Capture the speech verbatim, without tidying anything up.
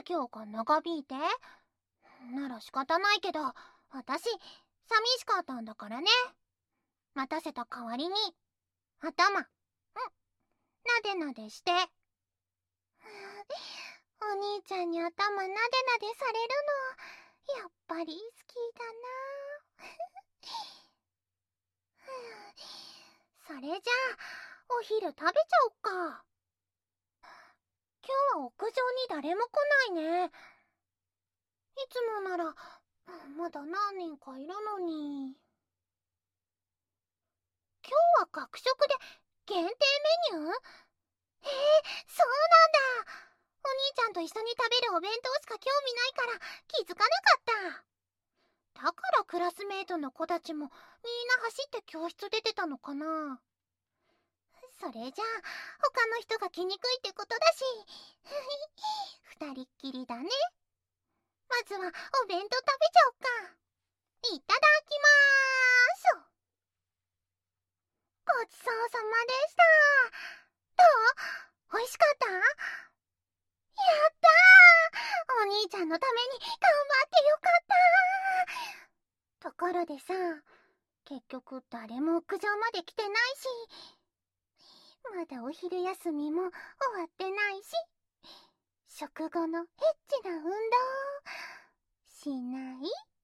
業が長引いて。なら仕方ないけど、私、寂しかったんだからね。待たせた代わりに、頭、ん、なでなでして。お兄ちゃんに頭なでなでされるの、やっぱり好きだな。それじゃあ、お昼食べちゃおっか。今日は屋上に誰も来ないね。いつもなら、まだ何人かいるのに。今日は学食で限定メニュー？えー、そうなんだ。お兄ちゃんと一緒に食べるお弁当しか興味ないから気づかなかった。だからクラスメートの子たちもみんな走って教室出てたのかな。それじゃあ他の人が来にくいってことだし二人っきりだね。まずはお弁当食べちゃおっか。いただきまーす。ごちそうさまでした。どう？美味しかった？やったー！お兄ちゃんのために頑張ってよかったー。ところでさ、結局誰も屋上まで来てないし、まだお昼休みも終わってないし、食後のエッチな運動しない？